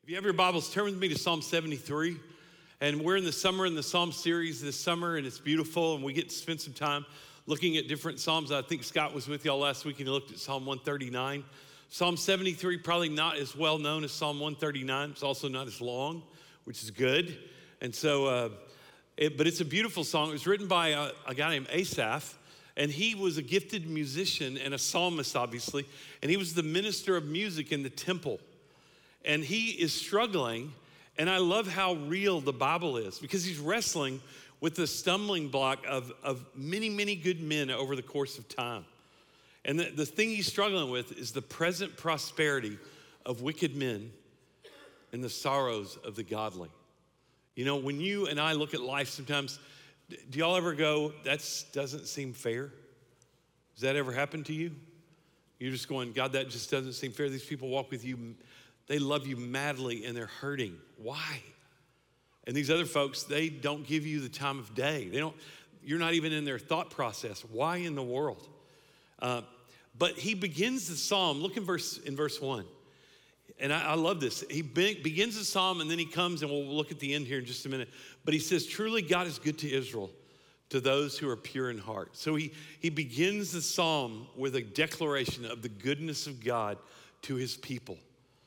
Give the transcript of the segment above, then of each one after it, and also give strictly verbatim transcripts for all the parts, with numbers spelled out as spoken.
If you have your Bibles, turn with me to Psalm seventy-three. And we're in the summer in the Psalm series this summer, and it's beautiful, and we get to spend some time looking at different Psalms. I think Scott was with y'all last week, and he looked at Psalm one thirty-nine. Psalm seventy-three, probably not as well known as Psalm one thirty-nine. It's also not as long, which is good. And so, uh, it, but it's a beautiful song. It was written by a, a guy named Asaph, and he was a gifted musician and a psalmist, obviously, and he was the minister of music in the temple. And he is struggling, and I love how real the Bible is because he's wrestling with the stumbling block of, of many, many good men over the course of time. And the, the thing he's struggling with is the present prosperity of wicked men and the sorrows of the godly. You know, when you and I look at life sometimes, do y'all ever go, that doesn't seem fair? Does that ever happen to you? You're just going, God, that just doesn't seem fair. These people walk with you. They love you madly and they're hurting. Why? And these other folks, they don't give you the time of day. They don't, you're not even in their thought process. Why in the world? Uh, but he begins the psalm, look in verse, in verse one. And I, I love this. He be, begins the psalm and then he comes, and we'll look at the end here in just a minute. But he says, truly God is good to Israel, to those who are pure in heart. So he, he begins the psalm with a declaration of the goodness of God to his people.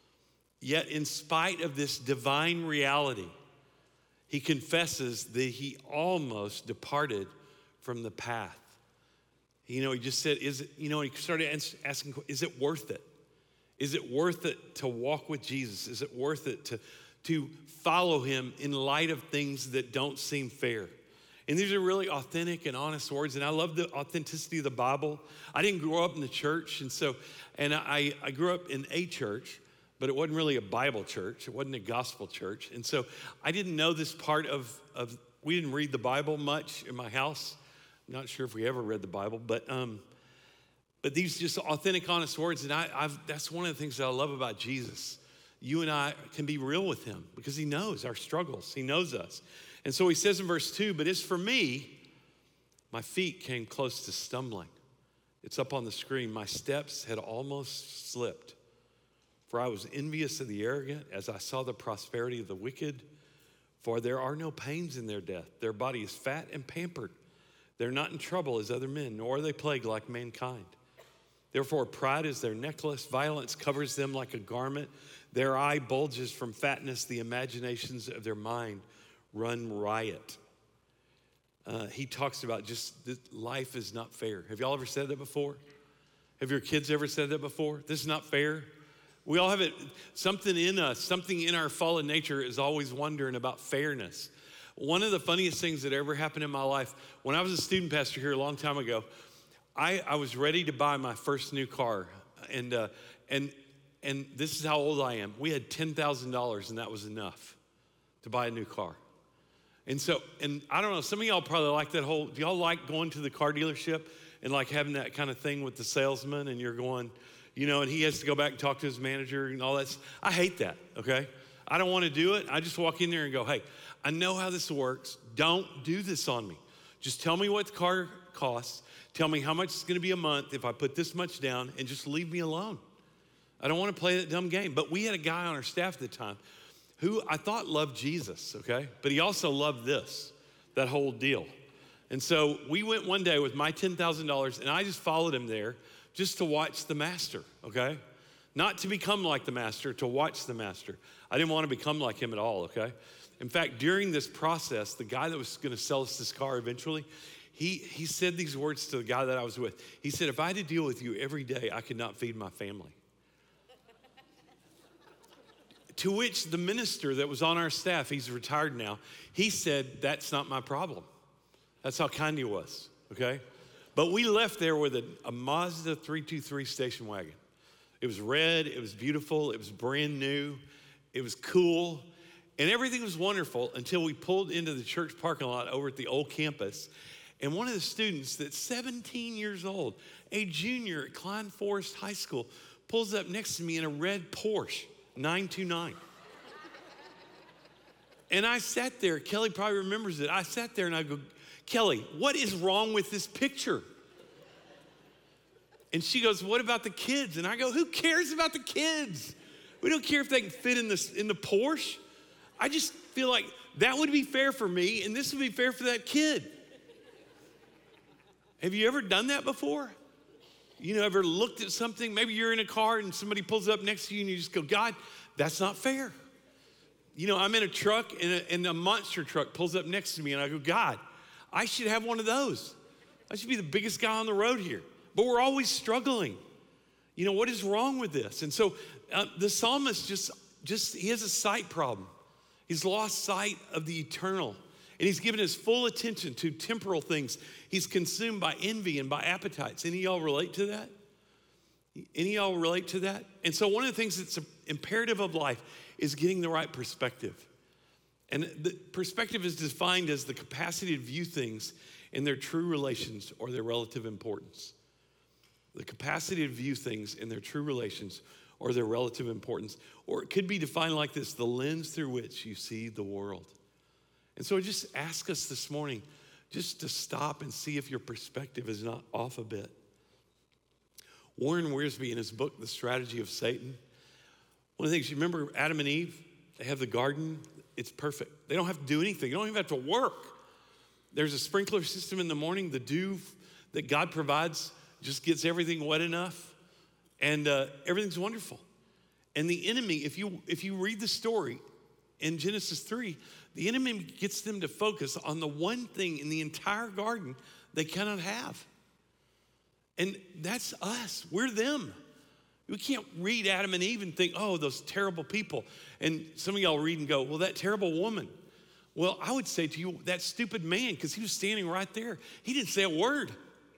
Yet in spite of this divine reality, he confesses that he almost departed from the path. You know, he just said, is it, you know, he started asking, is it worth it? Is it worth it to walk with Jesus? Is it worth it to, to follow him in light of things that don't seem fair? And these are really authentic and honest words. And I love the authenticity of the Bible. I didn't grow up in the church. And so, and I, I grew up in a church, but it wasn't really a Bible church. It wasn't a gospel church. And so I didn't know this part of, of we didn't read the Bible much in my house. I'm not sure if we ever read the Bible, but um, but these just authentic, honest words. And I, I've, that's one of the things that I love about Jesus. You and I can be real with him because he knows our struggles. He knows us. And so he says in verse two, but as for me, my feet came close to stumbling. It's up on the screen. My steps had almost slipped. For I was envious of the arrogant as I saw the prosperity of the wicked. For there are no pains in their death. Their body is fat and pampered. They're not in trouble as other men, nor are they plagued like mankind. Therefore, pride is their necklace. Violence covers them like a garment. Their eye bulges from fatness. The imaginations of their mind run riot. Uh, he talks about just that life is not fair. Have y'all ever said that before? Have your kids ever said that before? This is not fair. We all have it, something in us, something in our fallen nature is always wondering about fairness. One of the funniest things that ever happened in my life, when I was a student pastor here a long time ago, I, I was ready to buy my first new car. And, uh, and, and this is how old I am. We had ten thousand dollars and that was enough to buy a new car. And so, and I don't know, some of y'all probably like that whole, do y'all like going to the car dealership and like having that kind of thing with the salesman and you're going, you know, and he has to go back and talk to his manager and all that. I hate that, okay? I don't want to do it. I just walk in there and go, hey, I know how this works. Don't do this on me. Just tell me what the car costs. Tell me how much it's going to be a month if I put this much down, and just leave me alone. I don't want to play that dumb game. But we had a guy on our staff at the time who I thought loved Jesus, okay? But he also loved this, that whole deal. And so we went one day with my ten thousand dollars, and I just followed him there just to watch the master, okay? Not to become like the master, to watch the master. I didn't want to become like him at all, okay? In fact, during this process, the guy that was going to sell us this car eventually, he, he said these words to the guy that I was with. He said, if I had to deal with you every day, I could not feed my family. To which the minister that was on our staff, he's retired now, he said, that's not my problem. That's how kind he was, okay? But we left there with a, a Mazda three two three station wagon. It was red, it was beautiful, it was brand new, it was cool, and everything was wonderful until we pulled into the church parking lot over at the old campus, and one of the students that's seventeen years old, a junior at Klein Forest High School, pulls up next to me in a red Porsche nine two nine. And I sat there, Kelly probably remembers it, I sat there and I go, Kelly, what is wrong with this picture? And she goes, what about the kids? And I go, who cares about the kids? We don't care if they can fit in the, in the Porsche. I just feel like that would be fair for me, and this would be fair for that kid. Have you ever done that before? You know, ever looked at something? Maybe you're in a car and somebody pulls up next to you and you just go, God, that's not fair. You know, I'm in a truck and a, and a monster truck pulls up next to me and I go, God, I should have one of those. I should be the biggest guy on the road here. But we're always struggling. You know, what is wrong with this? And so uh, the psalmist just, just, he has a sight problem. He's lost sight of the eternal. And he's given his full attention to temporal things. He's consumed by envy and by appetites. Any of y'all relate to that? Any of y'all relate to that? And so one of the things that's imperative of life is getting the right perspective. And the perspective is defined as the capacity to view things in their true relations or their relative importance. The capacity to view things in their true relations or their relative importance. Or it could be defined like this: the lens through which you see the world. And so I just ask us this morning just to stop and see if your perspective is not off a bit. Warren Wiersbe, in his book, The Strategy of Satan, one of the things, you remember Adam and Eve? They have the garden. It's perfect. They don't have to do anything. They don't even have to work. There's a sprinkler system in the morning. The dew that God provides just gets everything wet enough, and uh, everything's wonderful. And the enemy, if you if you read the story in Genesis three, the enemy gets them to focus on the one thing in the entire garden they cannot have. And that's us. We're them. We can't read Adam and Eve and think, oh, those terrible people. And some of y'all read and go, well, that terrible woman. Well, I would say to you, that stupid man, because he was standing right there. He didn't say a word.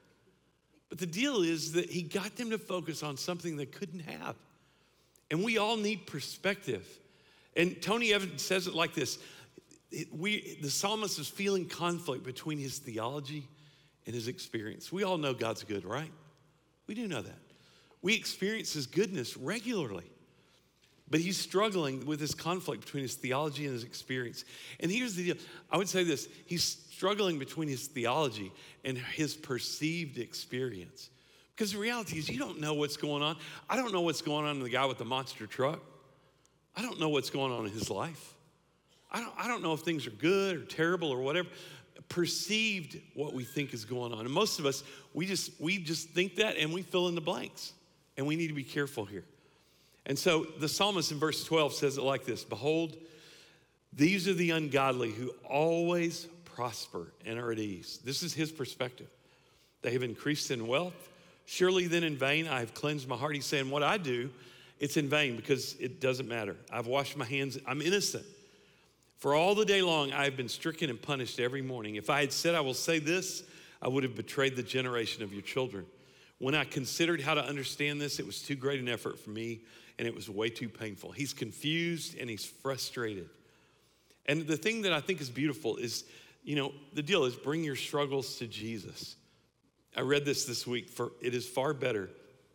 But the deal is that he got them to focus on something they couldn't have. And we all need perspective. And Tony Evans says it like this: it, we, the psalmist is feeling conflict between his theology and his experience. We all know God's good, right? We do know that. We experience his goodness regularly. But he's struggling with this conflict between his theology and his experience. And here's the deal. I would say this: he's struggling between his theology and his perceived experience. Because the reality is, you don't know what's going on. I don't know what's going on in the guy with the monster truck. I don't know what's going on in his life. I don't, I don't know if things are good or terrible or whatever. Perceived what we think is going on. And most of us, we just we just think that and we fill in the blanks. And we need to be careful here. And so the psalmist in verse twelve says it like this: behold, these are the ungodly who always prosper and are at ease. This is his perspective. They have increased in wealth. Surely then in vain I have cleansed my heart. He's saying what I do, it's in vain because it doesn't matter. I've washed my hands. I'm innocent. For all the day long I have been stricken and punished every morning. If I had said I will say this, I would have betrayed the generation of your children. When I considered how to understand this, it was too great an effort for me, and it was way too painful. He's confused and he's frustrated. And the thing that I think is beautiful is, you know, the deal is bring your struggles to Jesus. I read this this week. For it is far better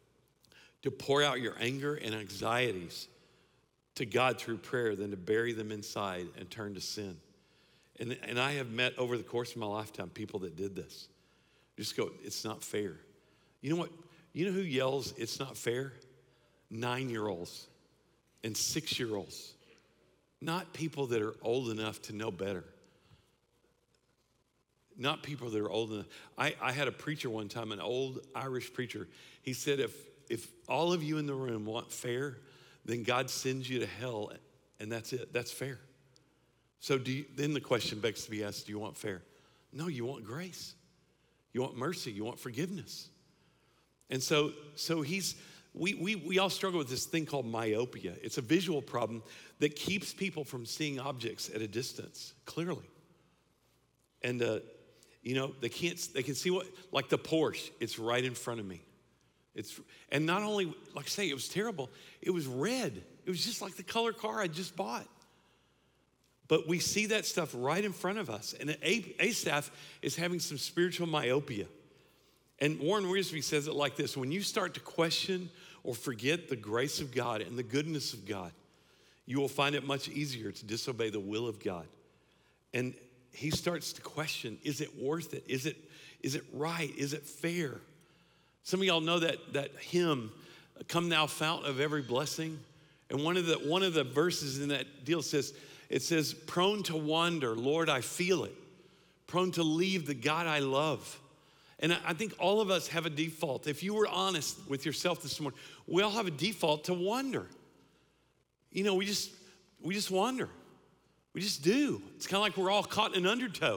to pour out your anger and anxieties to God through prayer than to bury them inside and turn to sin. And, and I have met over the course of my lifetime people that did this. Just go, it's not fair. You know what? You know who yells, it's not fair? Nine-year-olds and six-year-olds. Not people that are old enough to know better. Not people that are old enough. I, I had a preacher one time, an old Irish preacher. He said, if, if all of you in the room want fair, then God sends you to hell, and that's it. That's fair. So do you, then the question begs to be asked, do you want fair? No, you want grace. You want mercy. You want forgiveness. And so, so he's, we, we, we all struggle with this thing called myopia. It's a visual problem that keeps people from seeing objects at a distance clearly. And, uh, you know, they can't, they can see what, like the Porsche, it's right in front of me. It's, and not only, like I say, it was terrible, it was red. It was just like the color car I just bought. But we see that stuff right in front of us. And Asaph is having some spiritual myopia. And Warren Wiersbe says it like this: when you start to question or forget the grace of God and the goodness of God, you will find it much easier to disobey the will of God. And he starts to question, is it worth it? Is it, is it right? Is it fair? Some of y'all know that, that hymn, Come Thou Fount of Every Blessing. And one of the one of the verses in that deal says, it says, prone to wander, Lord, I feel it. Prone to leave the God I love. And I, I think all of us have a default. If you were honest with yourself this morning, we all have a default to wander. You know, we just we just wander. We just do. It's kind of like we're all caught in an undertow.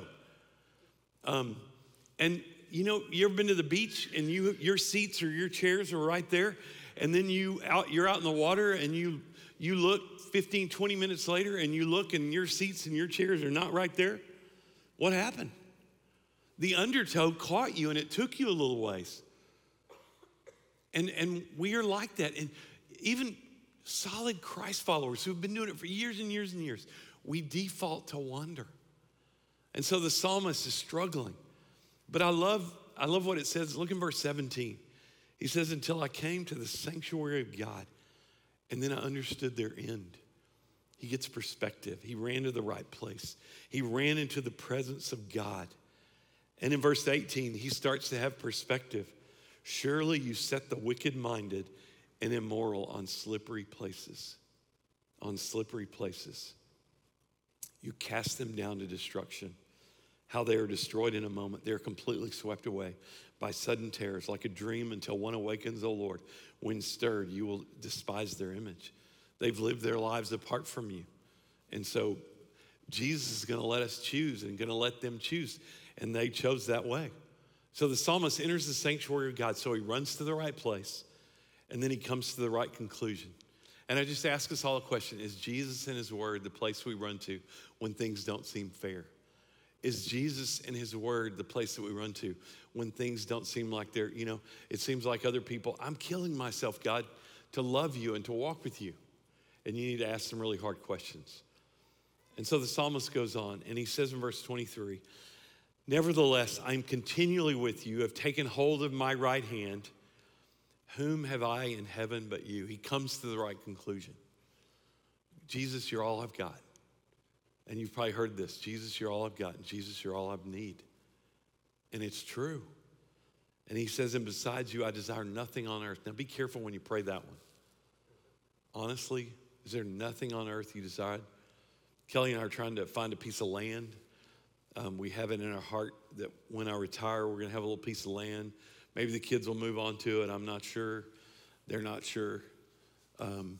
Um, and you know, you ever been to the beach and you your seats or your chairs are right there, and then you out you're out in the water and you you look fifteen, twenty minutes later and you look and your seats and your chairs are not right there? What happened? The undertow caught you and it took you a little ways. And and we are like that. And even solid Christ followers who've been doing it for years and years and years, we default to wander. And so the psalmist is struggling. But I love, I love what it says. Look in verse seventeen. He says, until I came to the sanctuary of God, and then I understood their end. He gets perspective. He ran to the right place. He ran into the presence of God. And in verse eighteen, he starts to have perspective. Surely you set the wicked-minded and immoral on slippery places. On slippery places. You cast them down to destruction. How they are destroyed in a moment. They are completely swept away by sudden terrors, like a dream until one awakens, O Lord. When stirred, you will despise their image. They've lived their lives apart from you. And so Jesus is going to let us choose and going to let them choose. And they chose that way. So the psalmist enters the sanctuary of God. So he runs to the right place. And then he comes to the right conclusion. And I just ask us all a question. Is Jesus and his word the place we run to when things don't seem fair? Is Jesus and his word the place that we run to when things don't seem like they're, you know, it seems like other people, I'm killing myself, God, to love you and to walk with you. And you need to ask some really hard questions. And so the psalmist goes on and he says in verse twenty-three, nevertheless, I'm continually with you, have taken hold of my right hand. Whom have I in heaven but you? He comes to the right conclusion. Jesus, you're all I've got. And you've probably heard this. Jesus, you're all I've got. And Jesus, you're all I need. And it's true. And he says, and besides you, I desire nothing on earth. Now be careful when you pray that one. Honestly, is there nothing on earth you desire? Kelly and I are trying to find a piece of land. Um, we have it in our heart that when I retire, we're going to have a little piece of land. Maybe the kids will move on to it. I'm not sure. They're not sure. Um,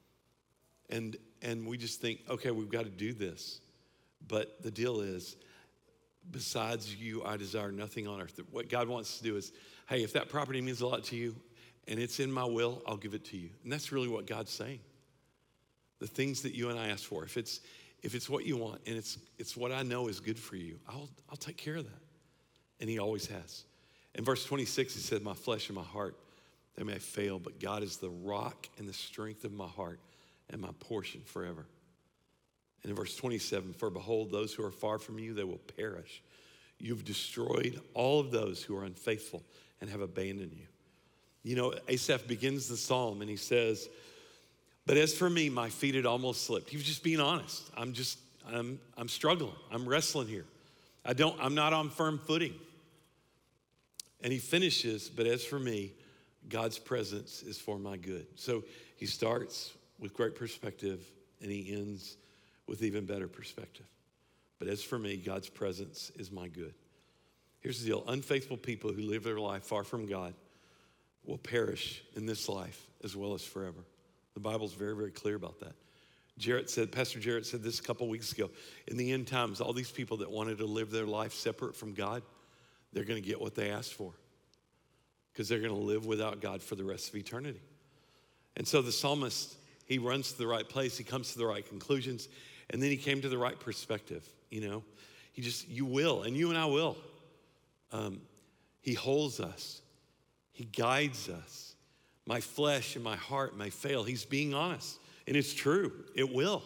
and and we just think, okay, we've got to do this. But the deal is, besides you, I desire nothing on earth. What God wants to do is, hey, if that property means a lot to you and it's in my will, I'll give it to you. And that's really what God's saying. The things that you and I ask for, if it's if it's what you want and it's it's what I know is good for you, I'll I'll take care of that. And he always has. In verse twenty-six, he said, my flesh and my heart, they may fail, but God is the rock and the strength of my heart and my portion forever. And in verse twenty-seven, for behold, those who are far from you, they will perish. You've destroyed all of those who are unfaithful and have abandoned you. You know, Asaph begins the psalm and he says, but as for me, my feet had almost slipped. He was just being honest. I'm just, I'm, I'm struggling. I'm wrestling here. I don't, I'm not on firm footing. And he finishes, but as for me, God's presence is for my good. So he starts with great perspective and he ends with even better perspective. But as for me, God's presence is my good. Here's the deal. Unfaithful people who live their life far from God will perish in this life as well as forever. The Bible's very, very clear about that. Jarrett said, Pastor Jarrett said this a couple weeks ago, in the end times, all these people that wanted to live their life separate from God, they're going to get what they asked for because they're going to live without God for the rest of eternity. And so the psalmist, he runs to the right place, he comes to the right conclusions, and then he came to the right perspective, you know. He just, you will, and you and I will. Um, he holds us. He guides us. My flesh and my heart may fail. He's being honest, and it's true. It will.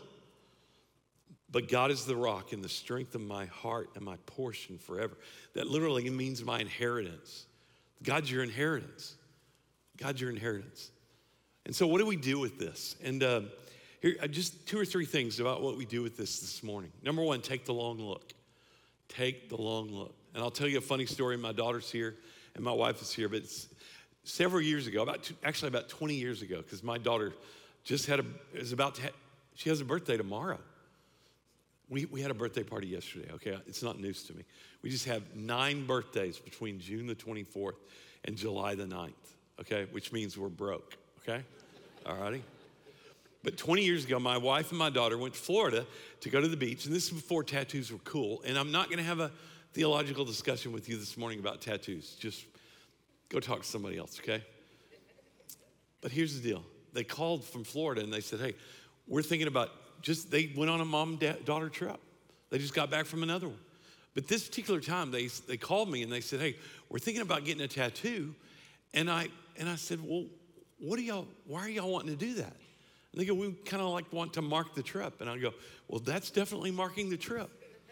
But God is the rock and the strength of my heart and my portion forever. That literally means my inheritance. God's your inheritance. God's your inheritance. And so what do we do with this? And uh, here, just two or three things about what we do with this this morning. Number one, take the long look. Take the long look. And I'll tell you a funny story. My daughter's here and my wife is here, but it's several years ago, about two, actually about twenty years ago, because my daughter just had a, is about to, ha- she has a birthday tomorrow. We, we had a birthday party yesterday, okay? It's not news to me. We just have nine birthdays between June the twenty-fourth and July the ninth, okay? Which means we're broke, okay? All righty? But twenty years ago, my wife and my daughter went to Florida to go to the beach, and this is before tattoos were cool. And I'm not gonna have a theological discussion with you this morning about tattoos. Just go talk to somebody else, okay? But here's the deal. They called from Florida and they said, hey, we're thinking about just, they went on a mom and daughter trip. They just got back from another one. But this particular time, they, they called me and they said, hey, we're thinking about getting a tattoo. And I, and I said, well, what do y'all, why are y'all wanting to do that? And they go, we kind of like want to mark the trip. And I go, well, that's definitely marking the trip.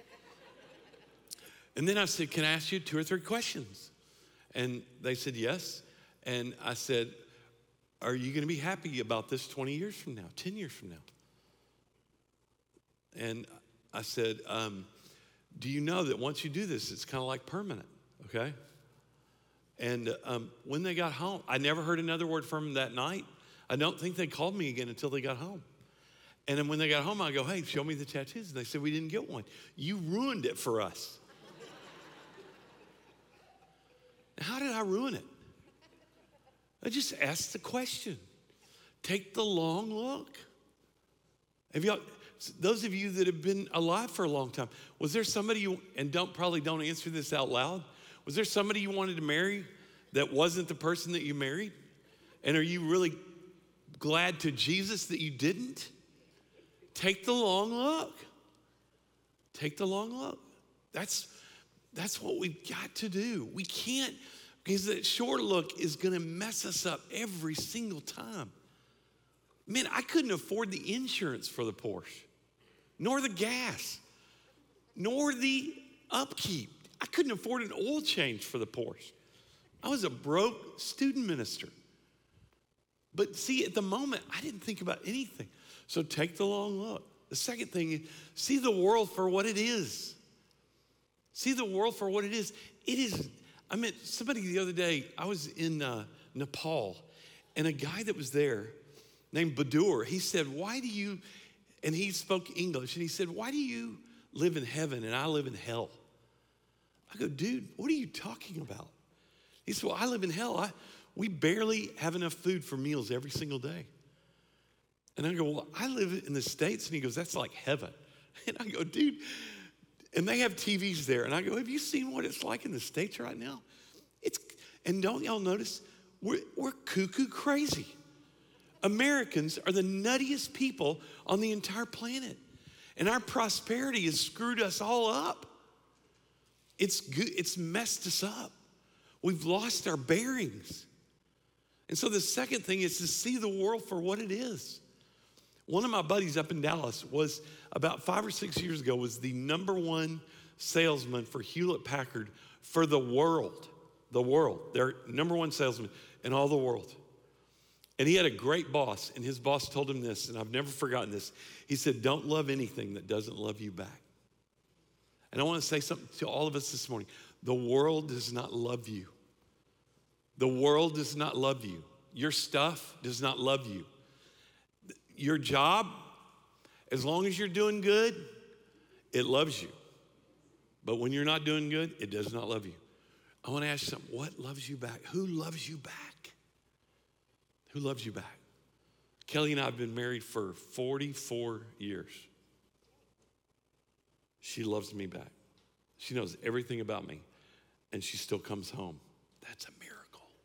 And then I said, can I ask you two or three questions? And they said, yes. And I said, are you gonna be happy about this twenty years from now, ten years from now? And I said, um, do you know that once you do this, it's kind of like permanent, okay? And um, when they got home, I never heard another word from them that night. I don't think they called me again until they got home. And then when they got home, I go, hey, show me the tattoos. And they said, we didn't get one. You ruined it for us. How did I ruin it? I just asked the question. Take the long look. Have y'all, those of you that have been alive for a long time, was there somebody you, and don't probably don't answer this out loud, was there somebody you wanted to marry that wasn't the person that you married? And are you really glad to Jesus that you didn't? Take the long look. Take the long look. That's, that's what we've got to do. We can't, because that short look is gonna mess us up every single time. Man, I couldn't afford the insurance for the Porsche, nor the gas, nor the upkeep. I couldn't afford an oil change for the Porsche. I was a broke student minister. But see, at the moment, I didn't think about anything. So take the long look. The second thing is, see the world for what it is. See the world for what it is. It is, I met somebody the other day, I was in uh, Nepal, and a guy that was there named Badur, he said, why do you, and he spoke English, and he said, why do you live in heaven and I live in hell? I go, dude, what are you talking about? He said, well, I live in hell. I, we barely have enough food for meals every single day. And I go, well, I live in the States. And he goes, that's like heaven. And I go, dude, and they have T Vs there. And I go, have you seen what it's like in the States right now? It's, and don't y'all notice, we're, we're cuckoo crazy. Americans are the nuttiest people on the entire planet. And our prosperity has screwed us all up. It's good, it's messed us up. We've lost our bearings. And so the second thing is to see the world for what it is. One of my buddies up in Dallas was about five or six years ago was the number one salesman for Hewlett Packard for the world, the world. Their number one salesman in all the world. And he had a great boss, and his boss told him this, and I've never forgotten this. He said, don't love anything that doesn't love you back. And I want to say something to all of us this morning. The world does not love you. The world does not love you. Your stuff does not love you. Your job, as long as you're doing good, it loves you. But when you're not doing good, it does not love you. I want to ask you something. What loves you back? Who loves you back? Who loves you back? Kelly and I have been married for forty-four years. She loves me back. She knows everything about me, and she still comes home. That's a miracle.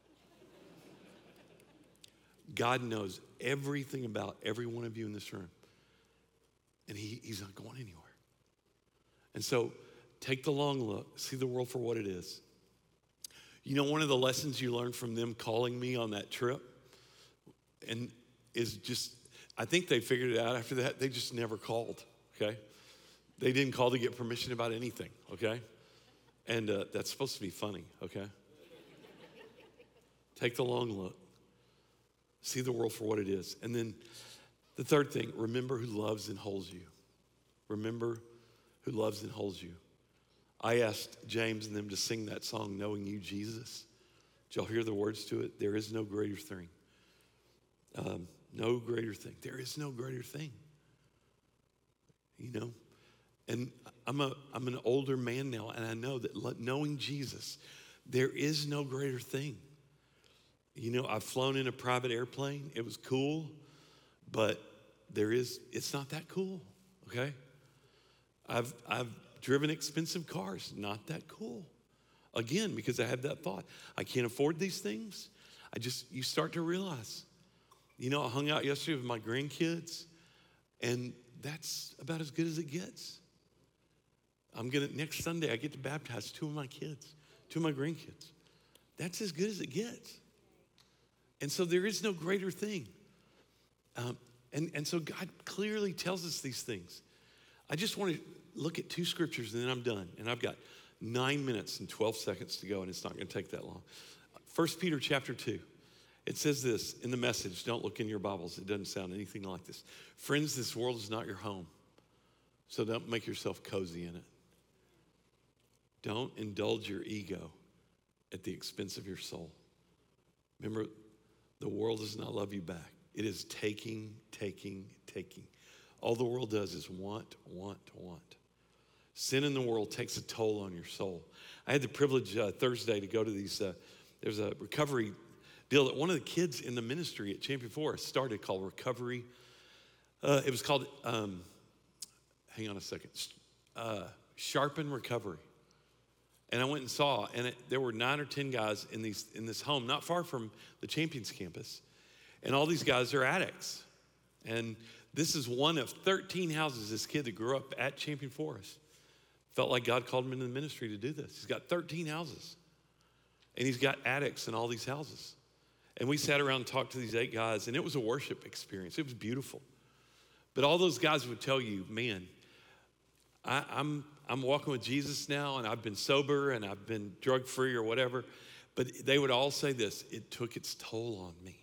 God knows everything about every one of you in this room, and he, he's not going anywhere. And so take the long look, see the world for what it is. You know, one of the lessons you learned from them calling me on that trip, and is just, I think they figured it out after that. They just never called, okay? They didn't call to get permission about anything, okay? And uh, that's supposed to be funny, okay? Take the long look. See the world for what it is. And then the third thing, remember who loves and holds you. Remember who loves and holds you. I asked James and them to sing that song, Knowing You, Jesus. Did y'all hear the words to it? There is no greater thing. Um, No greater thing. There is no greater thing. You know? And I'm a I'm an older man now, and I know that knowing Jesus, there is no greater thing. You know, I've flown in a private airplane. It was cool, but there is, it's not that cool, okay? I've I've driven expensive cars, not that cool. Again, because I have that thought. I can't afford these things. I just, you start to realize. You know, I hung out yesterday with my grandkids, and that's about as good as it gets. I'm gonna, next Sunday, I get to baptize two of my kids, two of my grandkids. That's as good as it gets. And so there is no greater thing. Um, and, and so God clearly tells us these things. I just want to look at two scriptures and then I'm done. And I've got nine minutes and twelve seconds to go, and it's not gonna take that long. First Peter chapter two. It says this in the Message. Don't look in your Bibles. It doesn't sound anything like this. Friends, this world is not your home, so don't make yourself cozy in it. Don't indulge your ego at the expense of your soul. Remember, the world does not love you back. It is taking, taking, taking. All the world does is want, want, want. Sin in the world takes a toll on your soul. I had the privilege uh, Thursday to go to these, uh, there's a recovery deal that one of the kids in the ministry at Champion Forest started called Recovery. Uh, it was called, um, hang on a second, uh, Sharpen Recovery. And I went and saw, and it, there were nine or ten guys in these in this home, not far from the Champions campus. And all these guys are addicts. And this is one of thirteen houses, this kid that grew up at Champion Forest felt like God called him into the ministry to do this. He's got thirteen houses. And he's got addicts in all these houses. And we sat around and talked to these eight guys, and it was a worship experience. It was beautiful. But all those guys would tell you, man, I, I'm I'm walking with Jesus now, and I've been sober, and I've been drug-free or whatever. But they would all say this: it took its toll on me.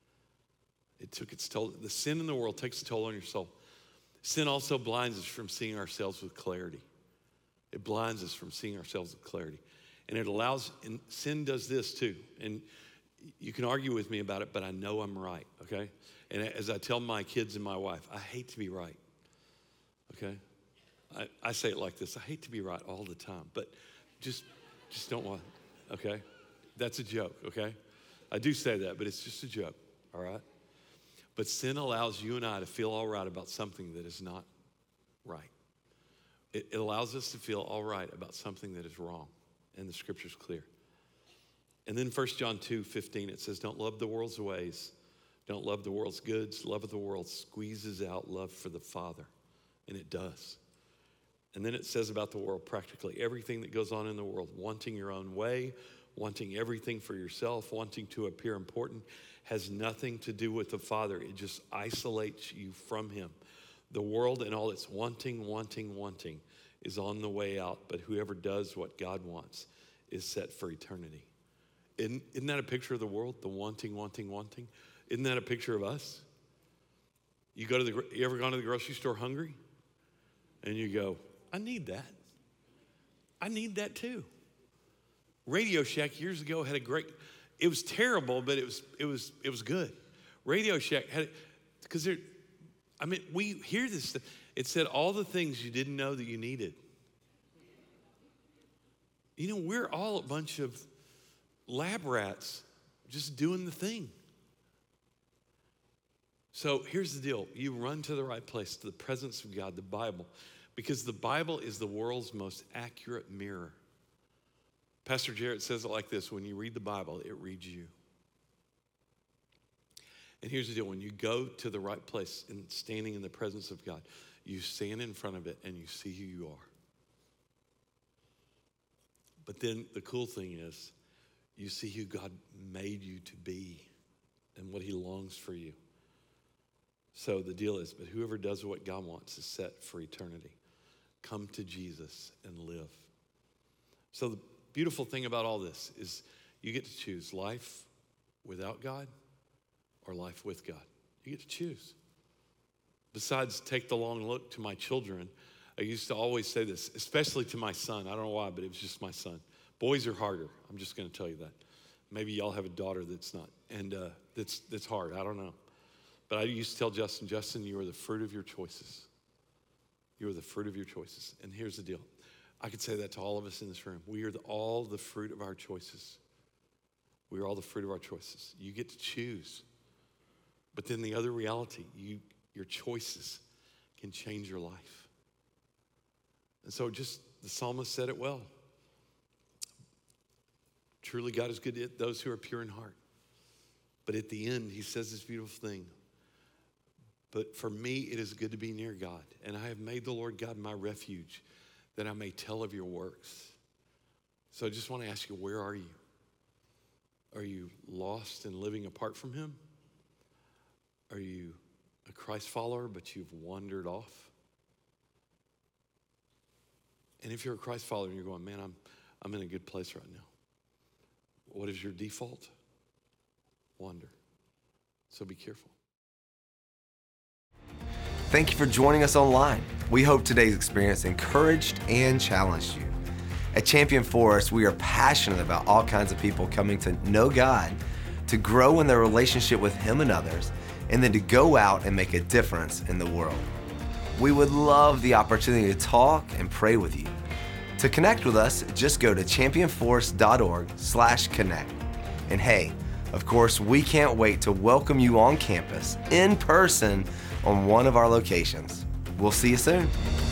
It took its toll. The sin in the world takes a toll on your soul. Sin also blinds us from seeing ourselves with clarity. It blinds us from seeing ourselves with clarity. And it allows, and sin does this too. And you can argue with me about it, but I know I'm right, okay? And as I tell my kids and my wife, I hate to be right, okay? I, I say it like this: I hate to be right all the time, but just, just don't want, okay? That's a joke, okay? I do say that, but it's just a joke, all right? But sin allows you and I to feel all right about something that is not right. It, it allows us to feel all right about something that is wrong, and the scripture's clear. And then First John two fifteen, it says, don't love the world's ways. Don't love the world's goods. Love of the world squeezes out love for the Father, and it does. And then it says about the world, practically everything that goes on in the world, wanting your own way, wanting everything for yourself, wanting to appear important, has nothing to do with the Father. It just isolates you from him. The world and all its wanting, wanting, wanting is on the way out, but whoever does what God wants is set for eternity. Isn't, isn't that a picture of the world? The wanting, wanting, wanting? Isn't that a picture of us? You go to the, you ever gone to the grocery store hungry? And you go, I need that. I need that too. Radio Shack years ago had a great, it was terrible, but it was it was it was good. Radio Shack had, because there, I mean, we hear this stuff. It said all the things you didn't know that you needed. You know, we're all a bunch of lab rats just doing the thing. So here's the deal. You run to the right place, to the presence of God, the Bible, because the Bible is the world's most accurate mirror. Pastor Jarrett says it like this: when you read the Bible, it reads you. And here's the deal: when you go to the right place and standing in the presence of God, you stand in front of it and you see who you are. But then the cool thing is, you see who God made you to be and what he longs for you. So the deal is, but whoever does what God wants is set for eternity. Come to Jesus and live. So the beautiful thing about all this is you get to choose life without God or life with God. You get to choose. Besides, take the long look to my children. I used to always say this, especially to my son. I don't know why, but it was just my son. Boys are harder. I'm just going to tell you that. Maybe y'all have a daughter that's not, and uh, that's that's hard. I don't know. But I used to tell Justin, Justin, you are the fruit of your choices. You are the fruit of your choices. And here's the deal. I could say that to all of us in this room. We are the, all the fruit of our choices. We are all the fruit of our choices. You get to choose. But then the other reality, you, your choices can change your life. And so just, the psalmist said it well. Truly God is good to those who are pure in heart. But at the end, he says this beautiful thing. But for me, it is good to be near God. And I have made the Lord God my refuge, that I may tell of your works. So I just want to ask you, where are you? Are you lost and living apart from him? Are you a Christ follower, but you've wandered off? And if you're a Christ follower and you're going, man, I'm, I'm in a good place right now. What is your default? Wander. So be careful. Thank you for joining us online. We hope today's experience encouraged and challenged you. At Champion Forest, we are passionate about all kinds of people coming to know God, to grow in their relationship with him and others, and then to go out and make a difference in the world. We would love the opportunity to talk and pray with you. To connect with us, just go to championforest.org slash connect. And hey, of course, we can't wait to welcome you on campus in person on one of our locations. We'll see you soon.